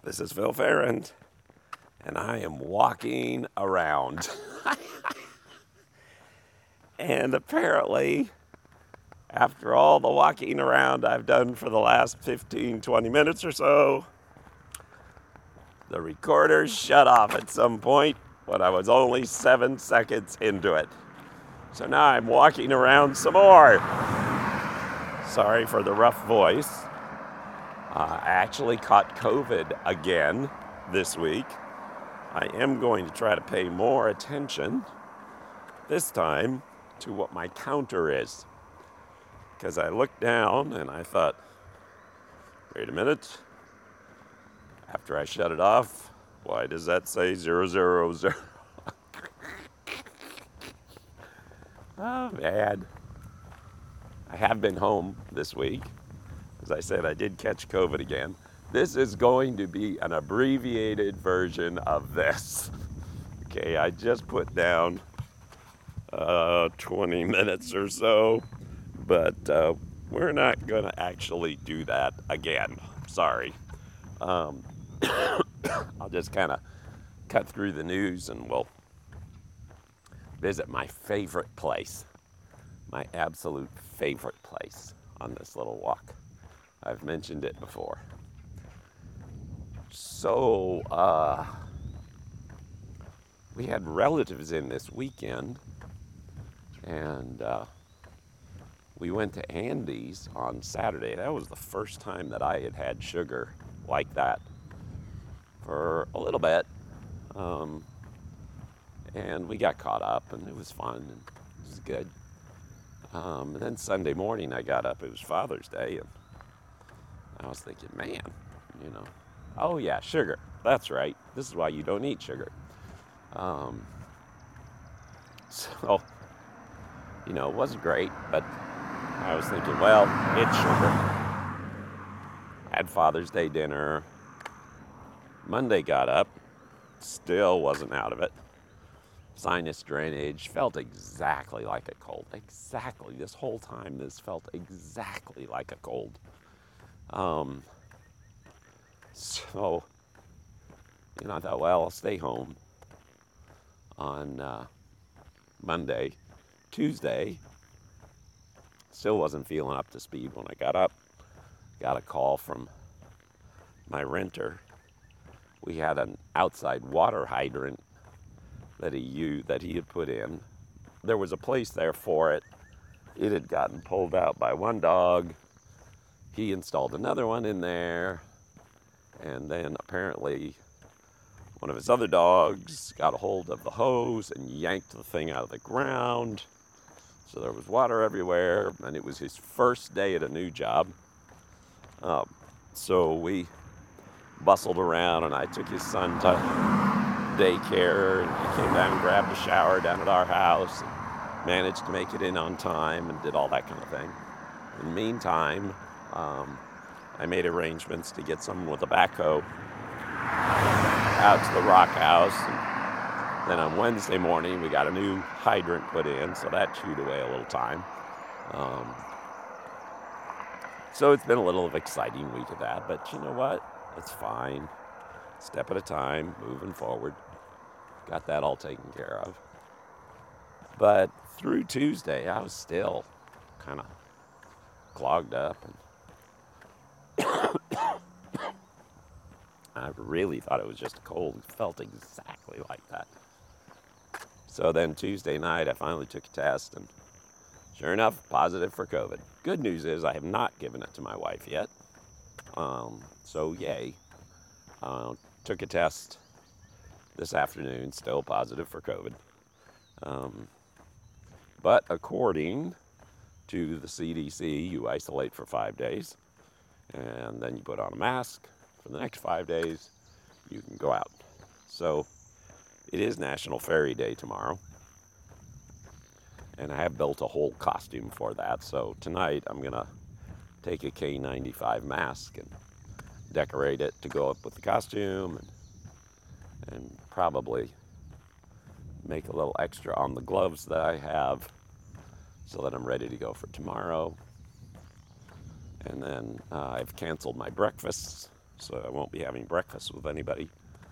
This is Phil Ferrand, and I am walking around. And apparently, after all the walking around I've done for the last 15, 20 minutes or so, the recorder shut off at some point when I was only 7 seconds into it. So now I'm walking around some more. Sorry for the rough voice. I actually caught COVID again this week. I am going to try to pay more attention this time to what my counter is. Because I looked down and I thought, wait a minute. After I shut it off, why does that say 000? Oh, man. I have been home this week. As I said, I did catch COVID again. This is going to be an abbreviated version of this. Okay, I just put down 20 minutes or so, but we're not going to actually do that again. Sorry. I'll just kind of cut through the news and we'll visit my favorite place, my absolute favorite place on this little walk. I've mentioned it before. So, we had relatives in this weekend, and we went to Andy's on Saturday. That was the first time that I had had sugar like that for a little bit. And we got caught up, and it was fun, and it was good. And then Sunday morning I got up, it was Father's Day, and I was thinking, man, oh yeah, sugar. That's right. This is why you don't eat sugar. So, it wasn't great, but I was thinking, well, it's sugar. Had Father's Day dinner. Monday got up, still wasn't out of it. Sinus drainage, felt exactly like a cold. Exactly. This whole time, this felt exactly like a cold. So, I thought, well, I'll stay home on Monday. Tuesday, still wasn't feeling up to speed when I got up. Got a call from my renter. We had an outside water hydrant that he had put in. There was a place there for it. It had gotten pulled out by one dog. He installed another one in there. And then apparently one of his other dogs got a hold of the hose and yanked the thing out of the ground. So there was water everywhere, and it was his first day at a new job. So we bustled around, and I took his son to daycare, and he came down and grabbed a shower down at our house, and managed to make it in on time, and did all that kind of thing. In the meantime, I made arrangements to get someone with a backhoe out to the rock house. And then on Wednesday morning, we got a new hydrant put in, so that chewed away a little time. So it's been a little of an exciting week of that, but you know what? It's fine. Step at a time, moving forward. Got that all taken care of. But through Tuesday, I was still kind of clogged up, and I really thought it was just a cold. It felt exactly like that. So then Tuesday night, I finally took a test, and sure enough, positive for COVID. Good news is I have not given it to my wife yet. So yay. Took a test this afternoon, still positive for COVID. But according to the CDC, you isolate for 5 days, and then you put on a mask. For the next 5 days, you can go out. So it is National Fairy Day tomorrow, and I have built a whole costume for that. So tonight I'm going to take a K95 mask and decorate it to go up with the costume, and probably make a little extra on the gloves that I have so that I'm ready to go for tomorrow. And then I've canceled my breakfasts so I won't be having breakfast with anybody.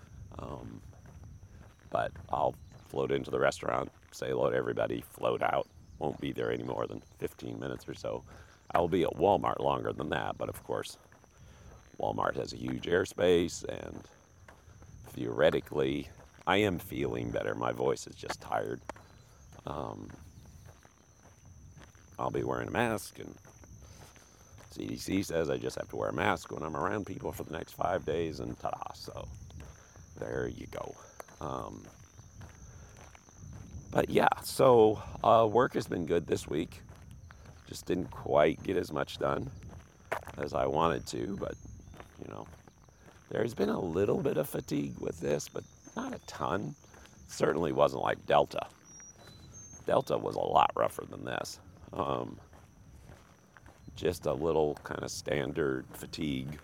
But I'll float into the restaurant, say hello to everybody, float out. Won't be there any more than 15 minutes or so. I will be at Walmart longer than that, but of course, Walmart has a huge airspace, and theoretically, I am feeling better. My voice is just tired. I'll be wearing a mask, and CDC says I just have to wear a mask when I'm around people for the next 5 days, and ta-da, so there you go. But yeah, so work has been good this week. Just didn't quite get as much done as I wanted to, but you know, there's been a little bit of fatigue with this, but not a ton. Certainly wasn't like Delta. Delta was a lot rougher than this. Just a little kind of standard fatigue.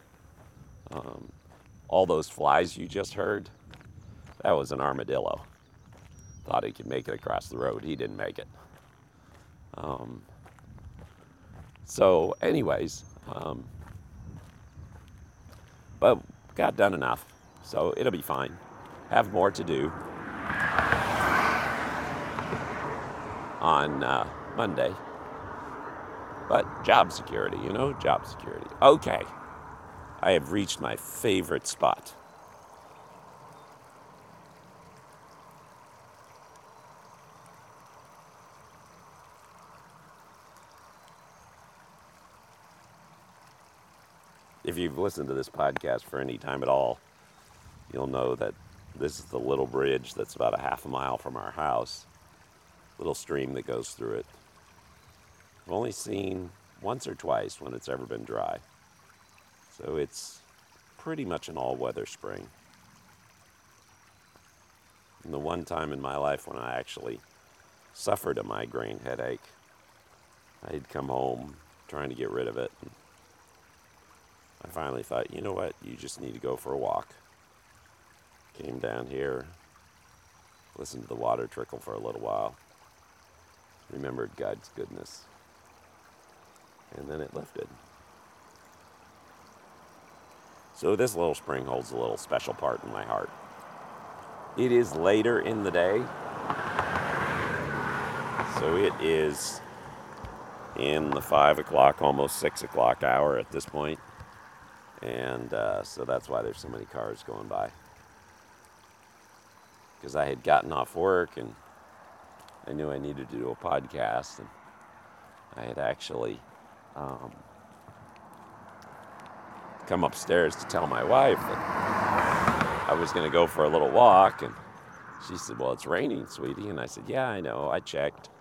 All those flies you just heard, that was an armadillo. Thought he could make it across the road. He didn't make it. So anyways, but got done enough, so it'll be fine. Have more to do on Monday. But job security, job security. Okay, I have reached my favorite spot. If you've listened to this podcast for any time at all, you'll know that this is the little bridge that's about a half a mile from our house. Little stream that goes through it. I've only seen once or twice when it's ever been dry. So it's pretty much an all-weather spring. And the one time in my life when I actually suffered a migraine headache, I had come home trying to get rid of it. And I finally thought, you know what, you just need to go for a walk. Came down here, listened to the water trickle for a little while, remembered God's goodness, and then it lifted. So this little spring holds a little special part in my heart. It is later in the day, so it is in the 5 o'clock, almost 6 o'clock hour at this point, and so that's why there's so many cars going by. Because I had gotten off work and I knew I needed to do a podcast, and I had actually come upstairs to tell my wife that I was going to go for a little walk, and she said, well, it's raining, sweetie, and I said, yeah, I know, I checked.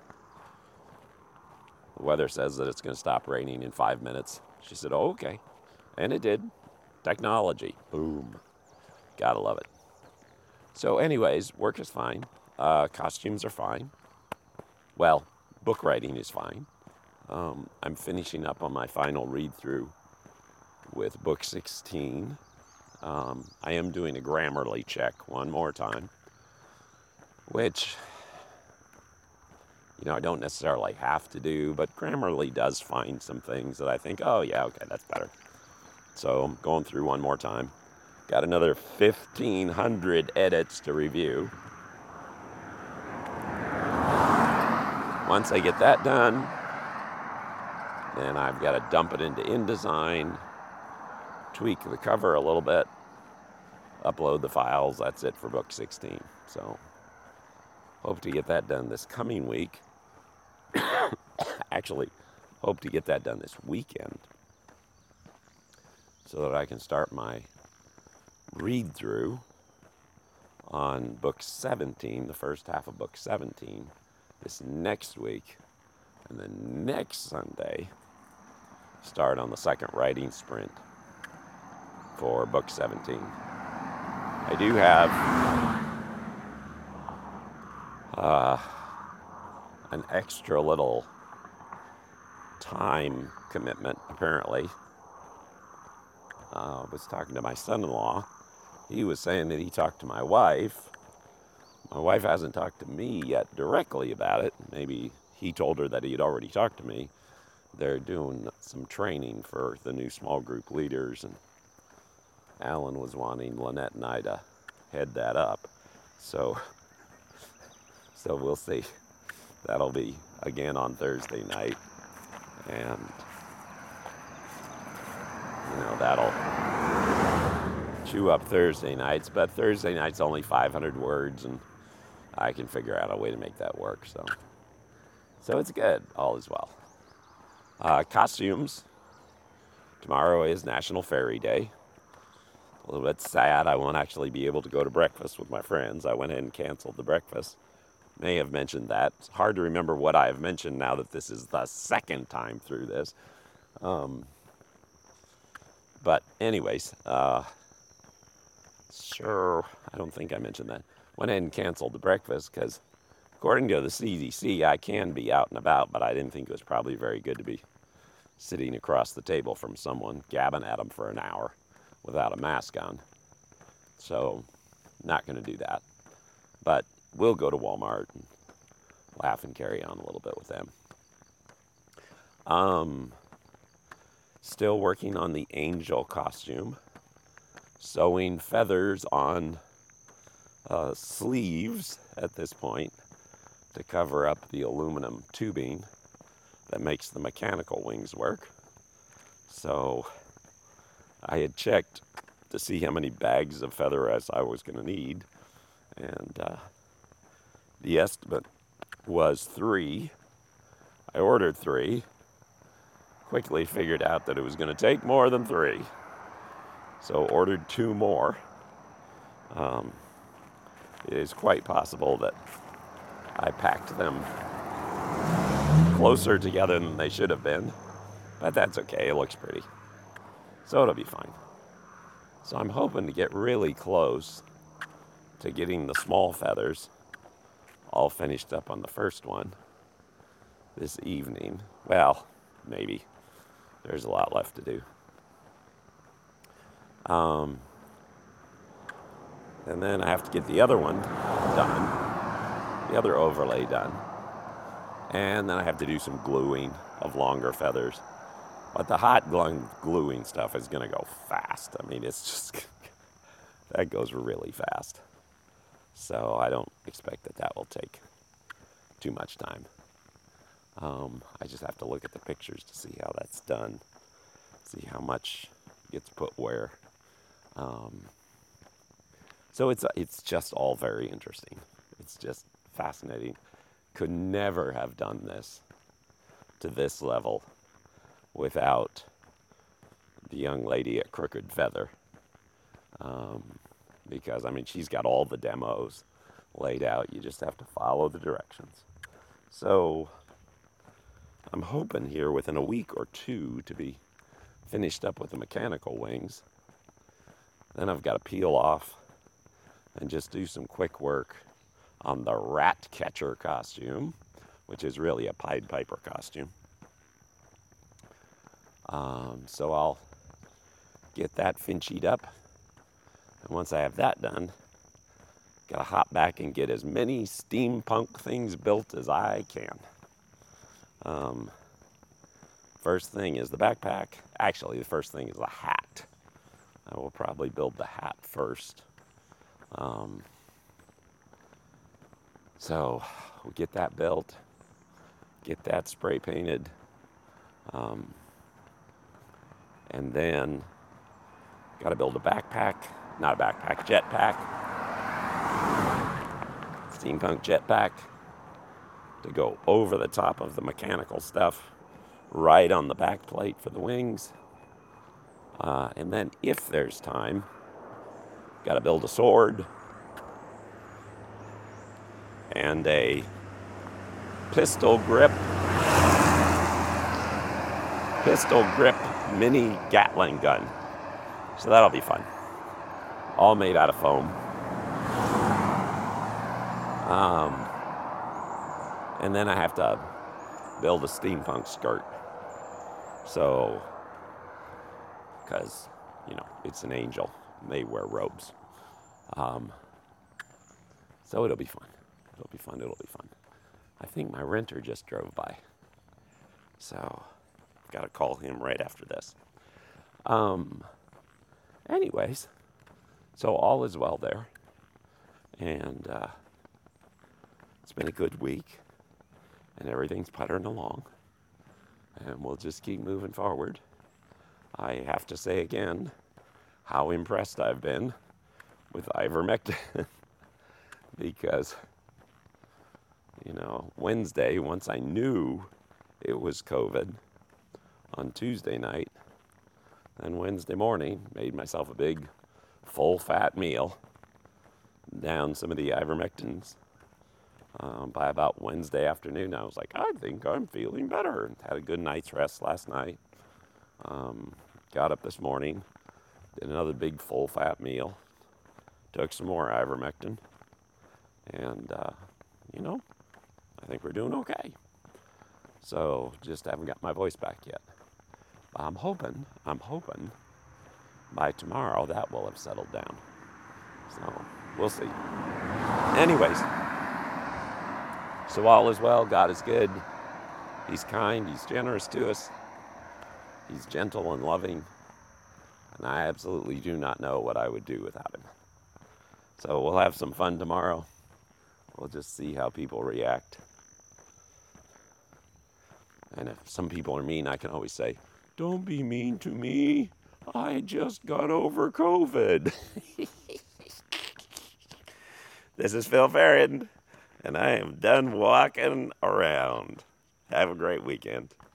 The weather says that it's going to stop raining in 5 minutes. She said, oh, okay, and it did. Technology, boom, gotta love it. So anyways, work is fine. Costumes are fine. Well, book writing is fine. I'm finishing up on my final read-through with book 16. I am doing a Grammarly check one more time, which, I don't necessarily have to do, but Grammarly does find some things that I think, oh yeah, okay, that's better. So I'm going through one more time. Got another 1,500 edits to review. Once I get that done, then I've got to dump it into InDesign, tweak the cover a little bit, upload the files. That's it for book 16. So hope to get that done this coming week. Actually, hope to get that done this weekend so that I can start my read through on book 17, the first half of book 17, this next week, and then next Sunday start on the second writing sprint for book 17. I do have an extra little time commitment, apparently. I was talking to my son-in-law. He was saying that he talked to my wife. My wife hasn't talked to me yet directly about it. Maybe he told her that he had already talked to me. They're doing some training for the new small group leaders, and Alan was wanting Lynette and I to head that up. So we'll see. That'll be again on Thursday night. And, that'll chew up Thursday nights. But Thursday night's only 500 words, and I can figure out a way to make that work. So it's good. All is well. Costumes. Tomorrow is National Fairy Day. A little bit sad I won't actually be able to go to breakfast with my friends. I went ahead and canceled the breakfast. May have mentioned that. It's hard to remember what I have mentioned now that this is the second time through this. But anyways, sure, I don't think I mentioned that. Went ahead and canceled the breakfast because according to the CDC, I can be out and about, but I didn't think it was probably very good to be sitting across the table from someone, gabbing at them for an hour without a mask on. So, not going to do that. But we'll go to Walmart and laugh and carry on a little bit with them. Still working on the angel costume. Sewing feathers on sleeves at this point to cover up the aluminum tubing that makes the mechanical wings work. So I had checked to see how many bags of feathers I was going to need, and the estimate was 3. I ordered 3, quickly figured out that it was going to take more than 3, so ordered 2 more. It is quite possible that I packed them closer together than they should have been, but that's okay, it looks pretty, so it'll be fine. So I'm hoping to get really close to getting the small feathers all finished up on the first one this evening. Well, maybe. There's a lot left to do. And then I have to get the other one done, the other overlay done. And then I have to do some gluing of longer feathers. But the hot gluing stuff is going to go fast. I mean, it's just, that goes really fast. So I don't expect that will take too much time. I just have to look at the pictures to see how that's done, see how much gets put where. So it's just all very interesting. It's just fascinating. Could never have done this to this level without the young lady at Crooked Feather. Because, I mean, she's got all the demos laid out. You just have to follow the directions. So I'm hoping here within a week or 2 to be finished up with the mechanical wings. Then I've got to peel off and just do some quick work on the rat catcher costume, which is really a Pied Piper costume. So I'll get that finished up. And once I have that done, gotta hop back and get as many steampunk things built as I can. First thing is the backpack. Actually, the first thing is the hat. I will probably build the hat first. So we'll get that built, get that spray painted, and then got to build a backpack, not a backpack, jetpack, steampunk jetpack to go over the top of the mechanical stuff, right on the back plate for the wings. And then if there's time, got to build a sword and a pistol grip mini Gatling gun. So that'll be fun. All made out of foam. And then I have to build a steampunk skirt. So, because, it's an angel. They wear robes. So it'll be fun. It'll be fun. I think my renter just drove by. So, I've got to call him right after this. Anyways, so all is well there. And it's been a good week. And everything's puttering along. And we'll just keep moving forward. I have to say again how impressed I've been with ivermectin. Because, Wednesday, once I knew it was COVID on Tuesday night, then Wednesday morning, made myself a big, full-fat meal, down some of the ivermectins. By about Wednesday afternoon, I was like, I think I'm feeling better. Had a good night's rest last night. Got up this morning, did another big full-fat meal, took some more ivermectin, and, I think we're doing okay. So just haven't got my voice back yet. I'm hoping by tomorrow that will have settled down. So we'll see. Anyways, so all is well. God is good. He's kind. He's generous to us. He's gentle and loving. And I absolutely do not know what I would do without him. So we'll have some fun tomorrow. We'll just see how people react. And if some people are mean, I can always say, don't be mean to me. I just got over COVID. This is Phil Farron, and I am done walking around. Have a great weekend.